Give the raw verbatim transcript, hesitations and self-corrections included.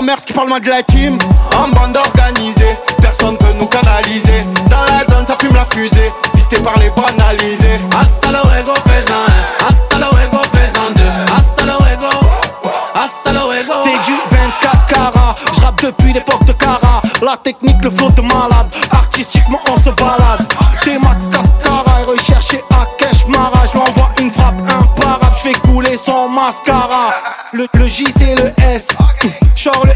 mère qui parle mal de la team. En bande organisée, personne peut nous canaliser. Dans la zone ça fume la fusée, pisté par les banalisés. Hasta luego faisant un, hasta luego faisant deux, hasta luego, hasta luego. C'est du vingt-quatre carats, j'rappe depuis l'époque de Cara. La technique, le flow de malade, artistiquement on se balade. T-Max Cascara et recherché à Kesh Mara. J'l'envoie une frappe imparable, j'fais couler son mascara. Le, le J c'est le S, j'sors le